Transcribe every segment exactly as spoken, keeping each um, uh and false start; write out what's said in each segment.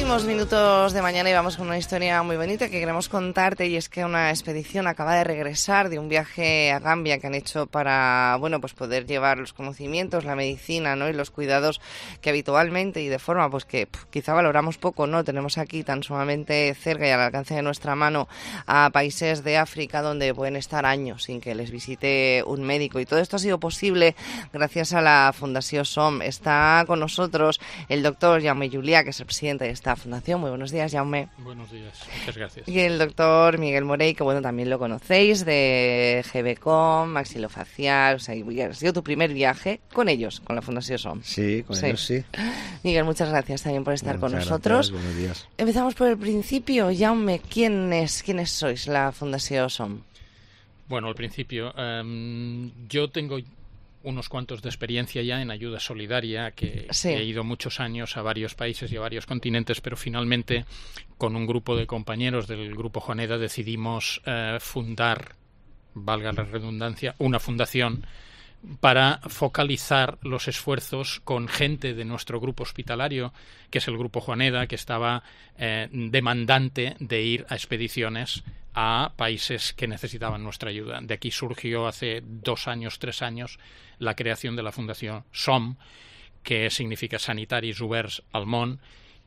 Últimos minutos de mañana y vamos con una historia muy bonita que queremos contarte, y es que una expedición acaba de regresar de un viaje a Gambia que han hecho para, bueno, pues poder llevar los conocimientos, la medicina, ¿no? Y los cuidados que habitualmente y de forma pues que pff, quizá valoramos poco, ¿no? Tenemos aquí tan sumamente cerca y al alcance de nuestra mano a países de África donde pueden estar años sin que les visite un médico, y todo esto ha sido posible gracias a la Fundació Som. Está con nosotros el doctor Jaume Julià, que es el presidente de esta fundación. Muy buenos días, Jaume. Buenos días, muchas gracias. Y el doctor Miguel Morey, que bueno, también lo conocéis, de G B Com, maxilofacial. O sea, ha sido tu primer viaje con ellos, con la Fundació Som. Sí, con sí. ellos sí. Miguel, muchas gracias también por estar muchas con nosotros. Gracias, buenos días. Empezamos por el principio. Jaume, ¿quién es, quiénes sois la Fundació Som? Bueno, al principio, um, yo tengo unos cuantos de experiencia ya en ayuda solidaria, que sí. he ido muchos años a varios países y a varios continentes, pero finalmente con un grupo de compañeros del Grupo Juaneda decidimos uh, fundar, valga la redundancia, una fundación para focalizar los esfuerzos con gente de nuestro grupo hospitalario, que es el Grupo Juaneda, que estaba eh, demandante de ir a expediciones a países que necesitaban nuestra ayuda. De aquí surgió hace dos años, tres años, la creación de la Fundació Som, que significa Sanitaris Oberts al Món,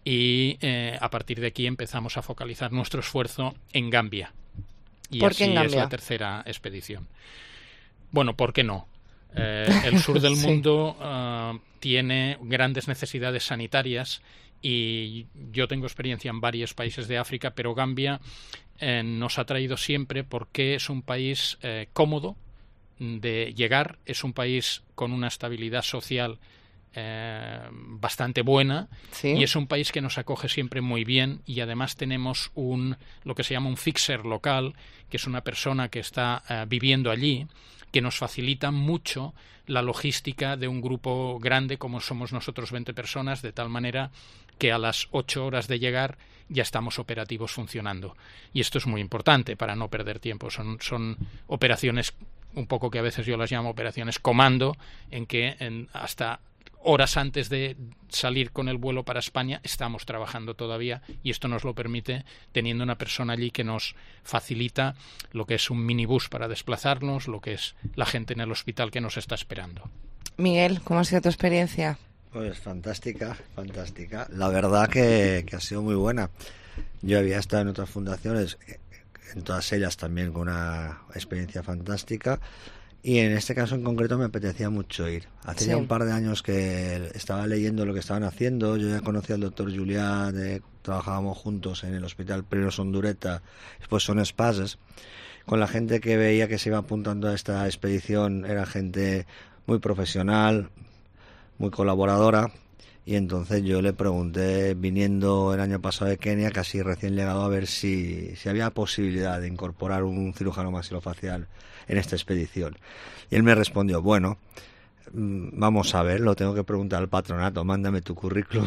y eh, a partir de aquí empezamos a focalizar nuestro esfuerzo en Gambia. Y ¿Por así qué en Gambia? Es la tercera expedición. Bueno, ¿por qué no? Eh, el sur del sí. mundo uh, tiene grandes necesidades sanitarias, y yo tengo experiencia en varios países de África, pero Gambia eh, nos ha traído siempre porque es un país eh, cómodo de llegar, es un país con una estabilidad social eh, bastante buena, ¿sí? Y es un país que nos acoge siempre muy bien, y además tenemos un lo que se llama un fixer local, que es una persona que está eh, viviendo allí, que nos facilita mucho la logística de un grupo grande como somos nosotros, veinte personas, de tal manera que a las ocho horas de llegar ya estamos operativos funcionando. Y esto es muy importante para no perder tiempo. Son, son operaciones, un poco que a veces yo las llamo operaciones comando, en que en, hasta horas antes de salir con el vuelo para España estamos trabajando todavía, y esto nos lo permite teniendo una persona allí que nos facilita lo que es un minibús para desplazarnos, lo que es la gente en el hospital que nos está esperando. Miguel, ¿cómo ha sido tu experiencia? Pues fantástica, fantástica. La verdad que, que ha sido muy buena. Yo había estado en otras fundaciones, en todas ellas también con una experiencia fantástica. Y en este caso en concreto me apetecía mucho ir. Hace sí. ya un par de años que estaba leyendo lo que estaban haciendo. Yo ya conocí al doctor Julià, de, trabajábamos juntos en el hospital primero Sondureta, después Son Espases. Con la gente que veía que se iba apuntando a esta expedición era gente muy profesional, muy colaboradora. Y entonces yo le pregunté, viniendo el año pasado de Kenia, casi recién llegado, a ver si, si había posibilidad de incorporar un cirujano maxilofacial en esta expedición. Y él me respondió, bueno, vamos a ver, lo tengo que preguntar al patronato, mándame tu currículum.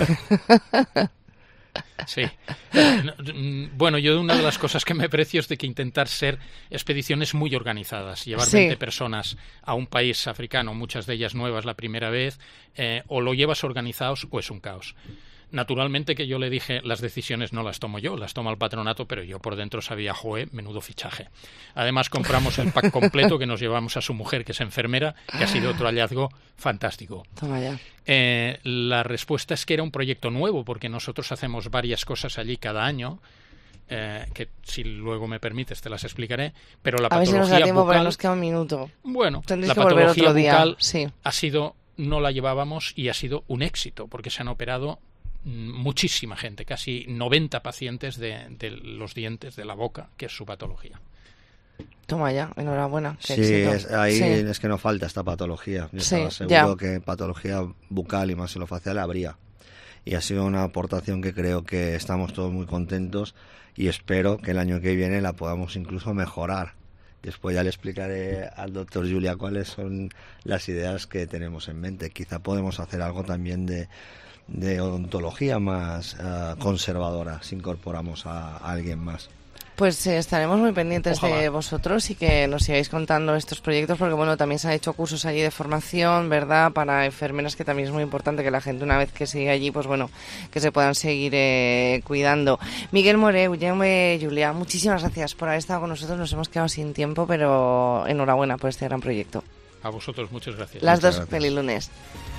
Sí. Bueno, yo una de las cosas que me aprecio es de que intentar ser expediciones muy organizadas, llevar sí. veinte personas a un país africano, muchas de ellas nuevas la primera vez, eh, o lo llevas organizados o es un caos. Naturalmente que yo le dije, las decisiones no las tomo yo, las toma el patronato, pero yo por dentro sabía, joe, menudo fichaje. Además compramos el pack completo que nos llevamos a su mujer, que es enfermera, que ha sido otro hallazgo fantástico. Toma ya. Eh, la respuesta es que era un proyecto nuevo, porque nosotros hacemos varias cosas allí cada año, eh, que si luego me permites te las explicaré, pero la a ver patología si nos da tiempo, bucal... porque nos queda un minuto. Bueno, tendréis la que volver patología otro día. bucal Sí. ha sido, no la llevábamos y ha sido un éxito, porque se han operado muchísima gente, casi noventa pacientes de, de los dientes de la boca, que es su patología. Toma ya, enhorabuena. Qué Sí, éxito. es, ahí sí. es que no falta esta patología. Yo sí, estaba seguro ya. que patología bucal y maxilofacial habría. Y ha sido una aportación que creo que estamos todos muy contentos, y espero que el año que viene la podamos incluso mejorar. Después ya le explicaré al doctor Julià cuáles son las ideas que tenemos en mente. Quizá podemos hacer algo también de de odontología más uh, conservadora si incorporamos a, a alguien más. Pues eh, estaremos muy pendientes Ojalá. de vosotros y que nos sigáis contando estos proyectos, porque bueno, también se han hecho cursos allí de formación, ¿verdad?, para enfermeras, que también es muy importante que la gente, una vez que sigue allí, pues bueno, que se puedan seguir eh, cuidando. Miguel Moreu, Jaume Julià, muchísimas gracias por haber estado con nosotros. Nos hemos quedado sin tiempo, pero enhorabuena por este gran proyecto. A vosotros, muchas gracias. Las Muchas dos, gracias. feliz lunes.